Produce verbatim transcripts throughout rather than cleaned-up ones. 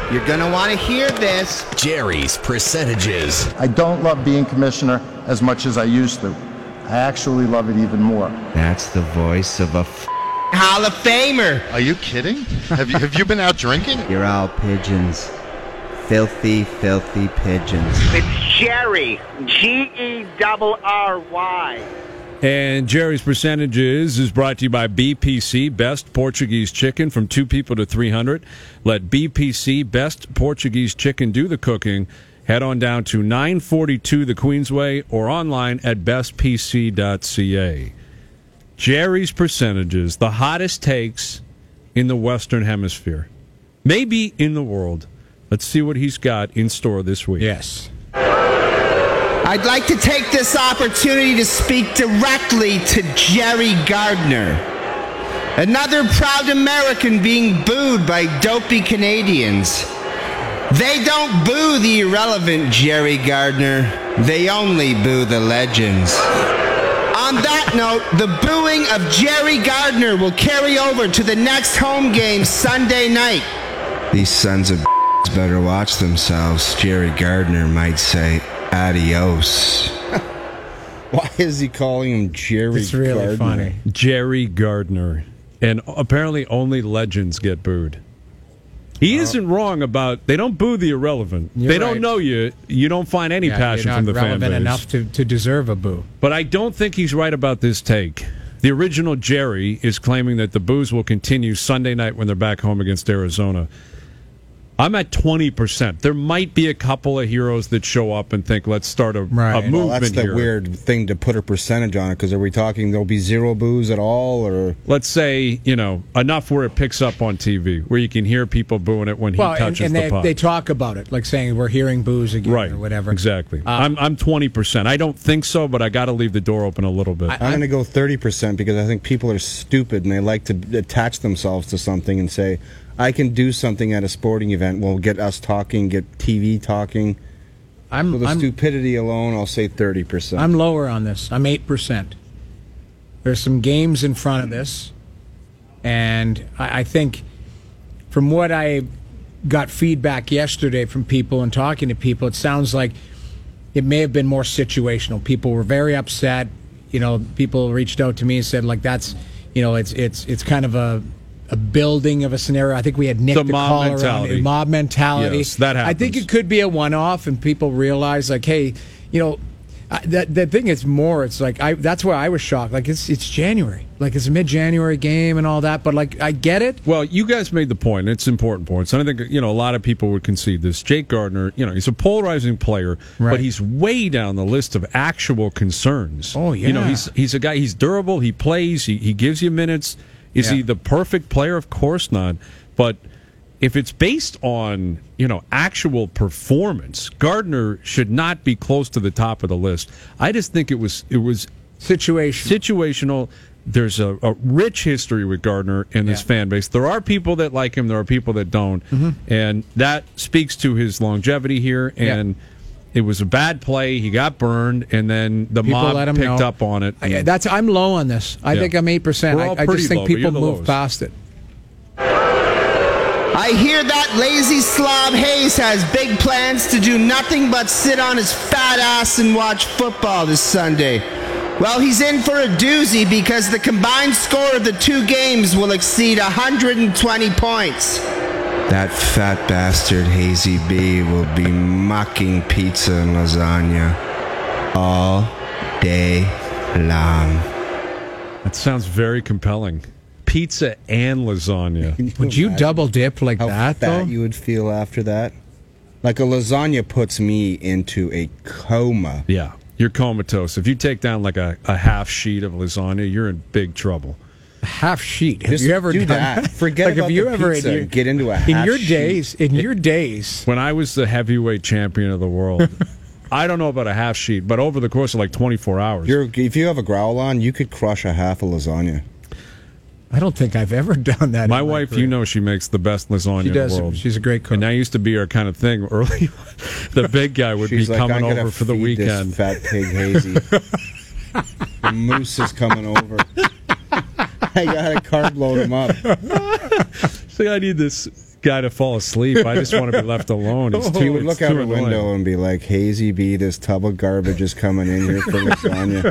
You're going to want to hear this. Jerry's Percentages. I don't love being commissioner as much as I used to. I actually love it even more. That's the voice of a f- Hall of Famer. Are you kidding? Have you have you been out drinking? You're all pigeons. Filthy, filthy pigeons. It's Jerry. G E R R Y. And Jerry's Percentages is brought to you by B P C, Best Portuguese Chicken, from two people to three hundred. Let B P C, Best Portuguese Chicken, do the cooking. Head on down to nine forty-two the Queensway or online at best p c dot c a. Jerry's Percentages, the hottest takes in the Western Hemisphere. Maybe in the world. Let's see what he's got in store this week. Yes. I'd like to take this opportunity to speak directly to Jerry Gardner. Another proud American being booed by dopey Canadians. They don't boo the irrelevant Jerry Gardner. They only boo the legends. On that note, the booing of Jerry Gardner will carry over to the next home game Sunday night. These sons of better watch themselves. Jerry Gardner might say adios. Why is he calling him Jerry It's really Gardner? funny. Jerry Gardner. And apparently only legends get booed. He Oh. isn't wrong about, they don't boo the irrelevant. You're they don't right. know you. You don't find any Yeah, passion you're not from the fan relevant base. enough to, to deserve a boo. But I don't think he's right about this take. The original Jerry is claiming that the boos will continue Sunday night when they're back home against Arizona. I'm at twenty percent. There might be a couple of heroes that show up and think, let's start a, Right. a Well, movement Well, that's the here. weird thing to put a percentage on it, because are we talking there'll be zero boos at all, or Let's say, you know, enough where it picks up on T V, where you can hear people booing it when he Well, and, touches and the they, puck. they talk about it, like saying we're hearing boos again Right, or whatever. exactly. Uh, I'm I'm twenty percent. I don't think so, but I got to leave the door open a little bit. I- I'm going to go thirty percent, because I think people are stupid and they like to attach themselves to something and say, I can do something at a sporting event. Well, get us talking, get T V talking. I'm, For the I'm, stupidity alone, I'll say thirty percent. I'm lower on this. I'm eight percent. There's some games in front of this, and I, I think from what I got feedback yesterday from people and talking to people, it sounds like it may have been more situational. People were very upset. You know, people reached out to me and said, like, that's, you know, it's it's it's kind of a a building of a scenario. I think we had Nick The the, mob caller mentality. on mob mentality. Yes, that I think happens. it could be a one-off, and people realize, like, hey, you know, I, that the thing is more. It's like I. That's why I was shocked. Like it's it's January. Like it's a mid-January game and all that. But like I get it. Well, you guys made the point. It's important points. And I think, you know, a lot of people would concede this. Jake Gardner, you know, he's a polarizing player, Right. but he's way down the list of actual concerns. Oh, yeah. You know, he's he's a guy, he's durable, he plays, he, he gives you minutes. Is Yeah. he the perfect player? Of course not. But if it's based on, you know, actual performance, Gardner should not be close to the top of the list. I just think it was it was Situation. situational. There's a, a rich history with Gardner in this Yeah. fan base. There are people that like him. There are people that don't, and that speaks to his longevity here. Yeah. And it was a bad play. He got burned, and then the People mob let him picked know. up on it. I, that's I'm low on this. I Yeah. think I'm eight percent. We're I, all I pretty just think low, but people you're the move lowest. past it. I hear that lazy slob Hayes has big plans to do nothing but sit on his fat ass and watch football this Sunday. Well, he's in for a doozy because the combined score of the two games will exceed one hundred twenty points. That fat bastard Hazy B will be mocking pizza and lasagna all day long. That sounds very compelling. Pizza and lasagna. Would you imagine double dip like how that fat though? you would feel after that? Like a lasagna puts me into a coma. Yeah, you're comatose. If you take down like a, a half sheet of lasagna, you're in big trouble. Half sheet. Have Just you ever do done that. Forget like, about have you the ever pizza in your, and get into a in half your sheet. days? In your days, When I was the heavyweight champion of the world, I don't know about a half sheet, but over the course of like twenty-four hours. You're, if you have a growl on, you could crush a half a lasagna. I don't think I've ever done that. My in wife, career. you know, she makes the best lasagna She in does. the world. She's a great cook. And that used to be our kind of thing early. The big guy would She's be like, coming I'm gonna over for the feed weekend. This fat pig Hazy. The moose is coming over. I gotta carb load him up. So I need this guy to fall asleep. I just want to be left alone. He's too, He would look it's out too a window annoying. and be like, Hazy B, this tub of garbage is coming in here for lasagna.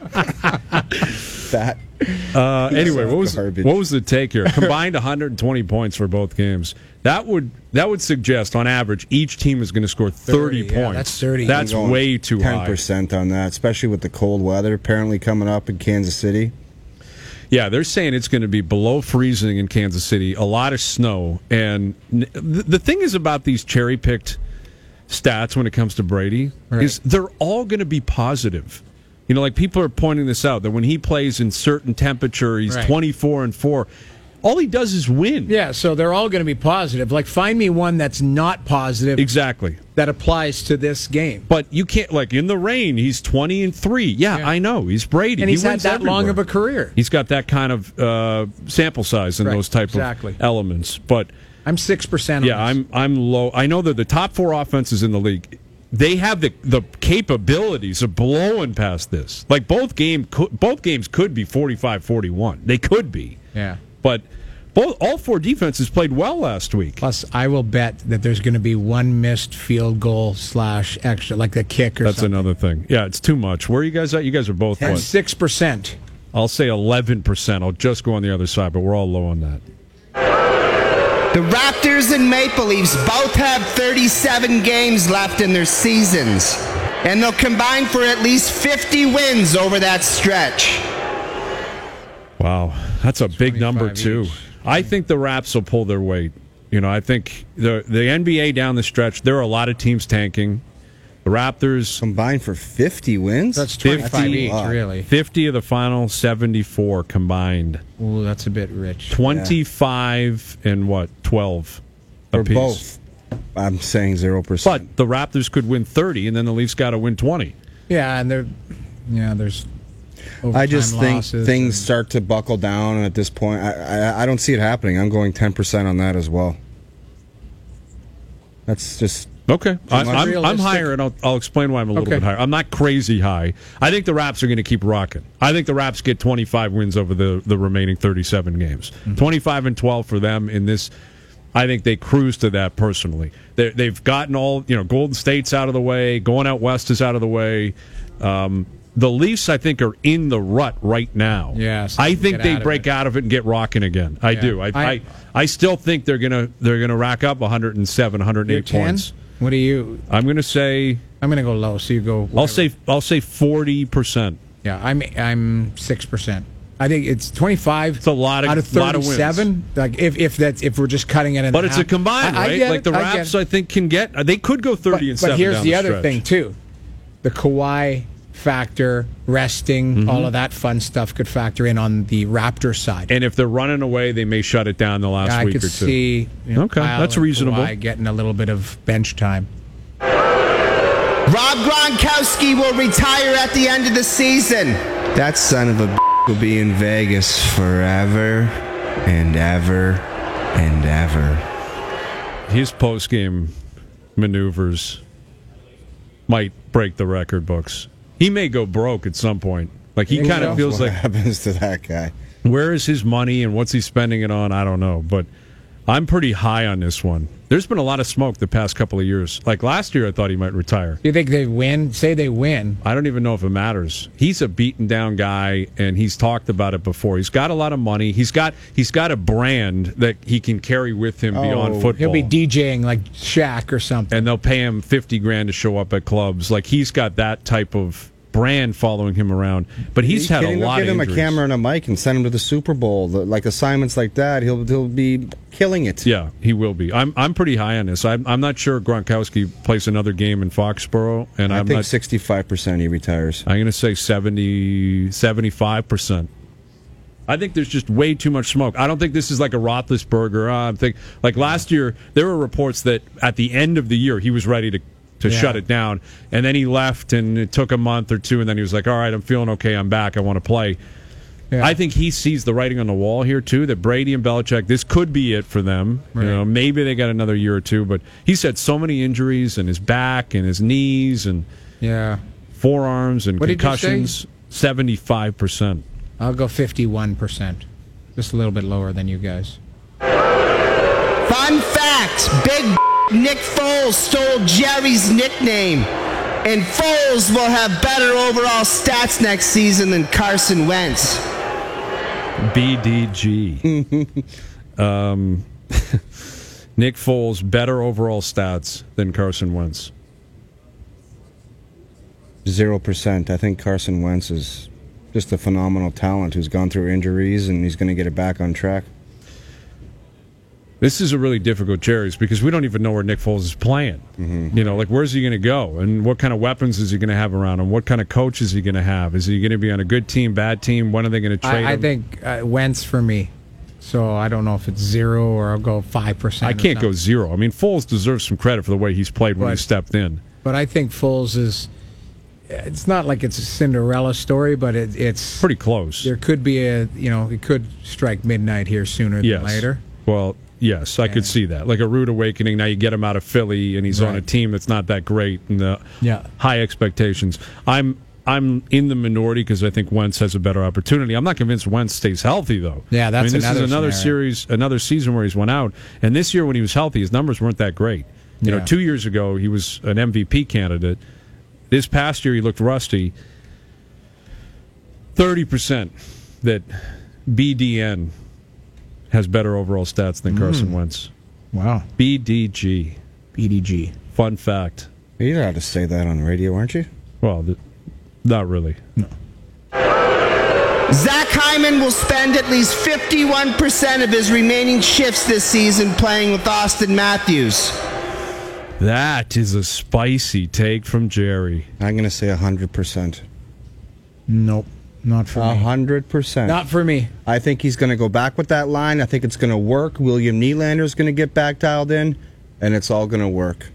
that. Uh, anyway, what was Garbage. what was the take here? Combined one hundred twenty points for both games. That would that would suggest, on average, each team is going to score thirty, thirty, yeah, points. that's thirty. That's I'm going way too ten high. percent on that, especially with the cold weather apparently coming up in Kansas City. Yeah, they're saying it's going to be below freezing in Kansas City, a lot of snow. And n- the, the thing is about these cherry-picked stats when it comes to Brady Right. is they're all going to be positive. You know, like people are pointing this out, that when he plays in certain temperature, he's Right. twenty-four and four. All he does is win. Yeah, so they're all going to be positive. Like, find me one that's not positive Exactly. that applies to this game. But you can't, like, in the rain, he's twenty and three. Yeah, Yeah. I know. He's Brady. And he's he had wins that long everywhere. of a career. He's got that kind of uh, sample size and Right, those type exactly. of elements. But I'm six percent on yeah, this. I'm I'm low. I know that the top four offenses in the league, they have the the capabilities of blowing past this. Like both game could, both games could be forty-five forty-one. They could be. Yeah. But both all four defenses played well last week. Plus, I will bet that there's going to be one missed field goal slash extra, like a kick or That's something. another thing. Yeah, it's too much. Where are you guys at? You guys are both And what? six percent. I'll say eleven percent. I'll just go on the other side, but we're all low on that. The Raptors and Maple Leafs both have thirty-seven games left in their seasons, and they'll combine for at least fifty wins over that stretch. Wow, that's a big number twenty-five too. each. I think the Raps will pull their weight. You know, I think the the N B A down the stretch, there are a lot of teams tanking. The Raptors Combined for fifty wins? That's twenty-five fifty each, really. fifty of the final seventy-four combined. Ooh, that's a bit rich. twenty-five and what? twelve For apiece. both. I'm saying zero percent. But the Raptors could win thirty, and then the Leafs got to win twenty. Yeah, and there, yeah, there's. I just overtime think losses things and- start to buckle down, and at this point, I, I, I don't see it happening. I'm going ten percent on that as well. That's just Okay, I, much I'm, I'm realistic. higher, and I'll, I'll explain why I'm a little Okay. bit higher. I'm not crazy high. I think the Raps are going to keep rocking. I think the Raps get twenty-five wins over the, the remaining thirty-seven games. Mm-hmm. twenty-five and twelve for them in this. I think they cruise to that personally. They're, they've gotten all, you know, Golden State's out of the way. Going out west is out of the way. Um, the Leafs, I think, are in the rut right now. Yes, I think get they out of break it. out of it and get rocking again. I Yeah. do. I, I I- I still think they're gonna they're gonna rack up one hundred seven, one hundred You're eight ten? points. What do you? I'm gonna say I'm going to go low. So you go. I'll whatever. say I'll say forty percent. Yeah, I'm I'm six percent. I think it's twenty-five. It's a lot of- out of lot of wins. thirty-seven. Like if if that's if we're just cutting it in. But it's a half. combined, I- I right? get like it, the I get Raps, it. I, think can get they could go thirty But, and but seven. here's down the other stretch. thing too: the Kawhi factor, resting, Mm-hmm. all of that fun stuff could factor in on the Raptor side. And if they're running away, they may shut it down the last I week could or two. see. You know, Okay, Kyle that's and reasonable. Kawhi getting a little bit of bench time. Rob Gronkowski will retire at the end of the season. That son of a b- will be in Vegas forever and ever and ever. His post game maneuvers might break the record books. He may go broke at some point. Like he Think kind so? of feels what like, happens to that guy. where is his money and what's he spending it on? I don't know, but I'm pretty high on this one. There's been a lot of smoke the past couple of years. Like last year, I thought he might retire. Do you think they win? Say they win. I don't even know if it matters. He's a beaten down guy, and he's talked about it before. He's got a lot of money. He's got he's got a brand that he can carry with him beyond Oh, football. He'll be DJing like Shaq or something. and they'll pay him fifty grand to show up at clubs. Like he's got that type of brand following him around. But he's Are had you a kidding? They'll lot give of him injuries. a camera and a mic and send him to the Super Bowl. The- Like assignments like that, he'll he'll be killing it. Yeah, he will be. I'm I'm pretty high on this. I'm I'm not sure Gronkowski plays another game in Foxborough, and I I'm think not. sixty-five percent he retires. I'm going to say seventy, seventy-five percent. I think there's just way too much smoke. I don't think this is like a Roethlisberger. Uh, I'm think like last year there were reports that at the end of the year he was ready to to Yeah. shut it down, and then he left, and it took a month or two, and then he was like, "All right, I'm feeling okay. I'm back. I want to play." Yeah. I think he sees the writing on the wall here too. That Brady and Belichick, this could be it for them. Right. You know, maybe they got another year or two, but he's had so many injuries in his back and his knees and Yeah. forearms and What did you say? concussions. Seventy-five percent. I'll go fifty-one percent. Just a little bit lower than you guys. Fun fact, Big Nick Foles stole Jerry's nickname. And Foles will have better overall stats next season than Carson Wentz. B D G. um, Nick Foles, better overall stats than Carson Wentz. Zero percent. I think Carson Wentz is just a phenomenal talent who's gone through injuries, and he's going to get it back on track. This is a really difficult, Jerry's, because we don't even know where Nick Foles is playing. Mm-hmm. You know, like, where's he going to go? And what kind of weapons is he going to have around him? What kind of coach is he going to have? Is he going to be on a good team, bad team? When are they going to trade I, I him? think uh, Wentz for me. So I don't know if it's zero or I'll go five percent. I can't go zero. I mean, Foles deserves some credit for the way he's played when But- he stepped in. But I think Foles is. It's not like it's a Cinderella story, but it, it's Pretty close. There could be a, you know, it could strike midnight here sooner Yes. than later. Well, yes, I could see that. Like a rude awakening. Now you get him out of Philly, and he's on a Right. team that's not that great, and the Yeah. high expectations. I'm I'm in the minority because I think Wentz has a better opportunity. I'm not convinced Wentz stays healthy, though. Yeah, that's I mean, this another is another scenario. series, another season where he's went out, and this year when he was healthy, his numbers weren't that great. You know, Yeah. two years ago he was an M V P candidate. This past year he looked rusty. Thirty percent that B D N has better overall stats than Carson Wentz. Wow. B D G. B D G. Fun fact. You're allowed to say that on the radio, aren't you? Well, th- not really. Zach Hyman will spend at least fifty-one percent of his remaining shifts this season playing with Austin Matthews. That is a spicy take from Jerry. I'm going to say one hundred percent. Nope. Not for one me. hundred percent. Not for me. I think he's going to go back with that line. I think it's going to work. William Nylander's going to get back dialed in, and it's all going to work.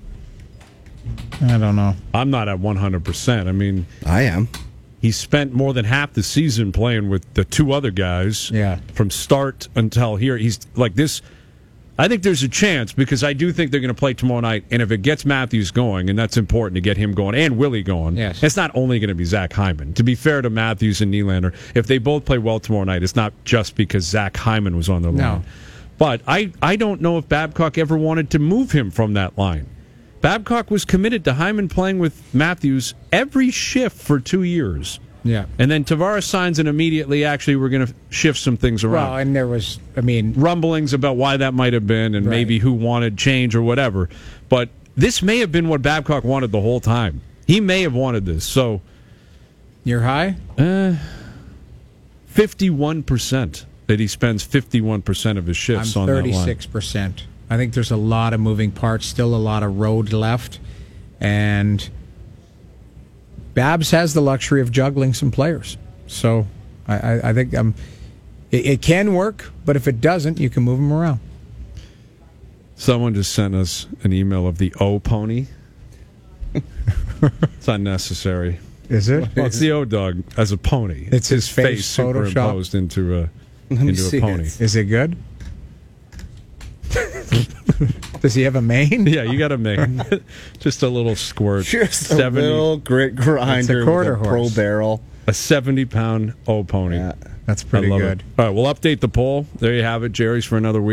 I don't know. I'm not at one hundred percent. I mean, I am. he spent more than half the season playing with the two other guys. Yeah. From start until here. He's like this. I think there's a chance because I do think they're going to play tomorrow night. And if it gets Matthews going, and that's important to get him going and Willie going, Yes. it's not only going to be Zach Hyman. To be fair to Matthews and Nylander, if they both play well tomorrow night, it's not just because Zach Hyman was on the No. line. But I, I don't know if Babcock ever wanted to move him from that line. Babcock was committed to Hyman playing with Matthews every shift for two years. Yeah. And then Tavares signs, and immediately, actually, we're going to shift some things around. Well, and there was, I mean, Rumblings about why that might have been, and Right. maybe who wanted change or whatever. But this may have been what Babcock wanted the whole time. He may have wanted this. So, you're high? uh, fifty-one percent that he spends fifty-one percent of his shifts I'm on that line. thirty-six percent. I think there's a lot of moving parts, still a lot of road left. And Babs has the luxury of juggling some players. So I, I, I think um, it, it can work, but if it doesn't, you can move them around. Someone just sent us an email of the O pony. It's unnecessary. Is it? Well, it's the O dog as a pony. It's his face superimposed into a me into see a pony. it. Is it good? Does he have a mane? Yeah, you got to make just a little squirt. Just seventy, a little grit grinder quarter with a pro horse. barrel. a seventy pound O pony. Yeah. That's pretty I love good. it. All right, we'll update the poll. There you have it, Jerry's, for another week.